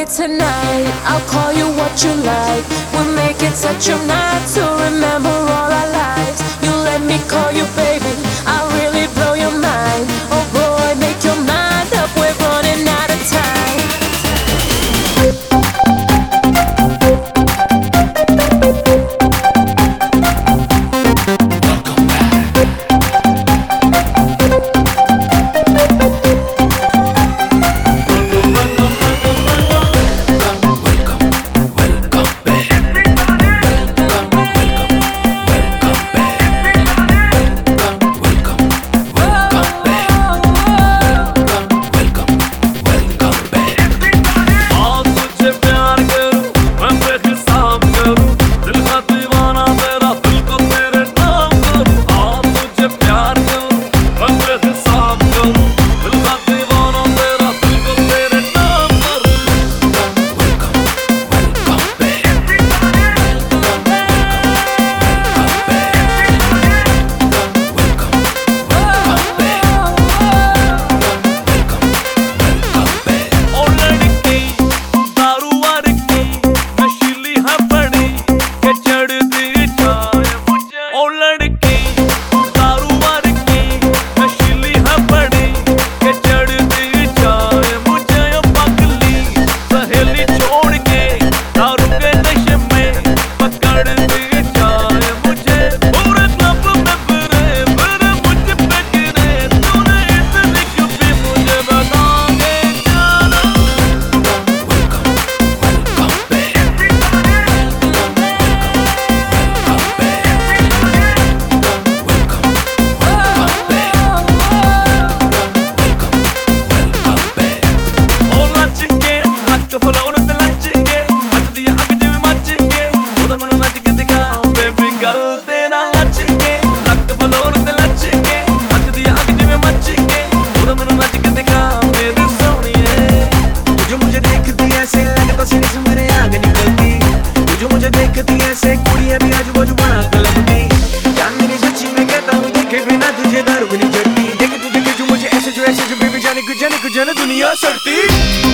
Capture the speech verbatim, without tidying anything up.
tonight. I'll call you what you like. We'll make it such a night to remember all our lives. You let me call you baby, I'll really blow your mind. Oh boy, make your mind up, we're running out of time. दुनिया सड़ती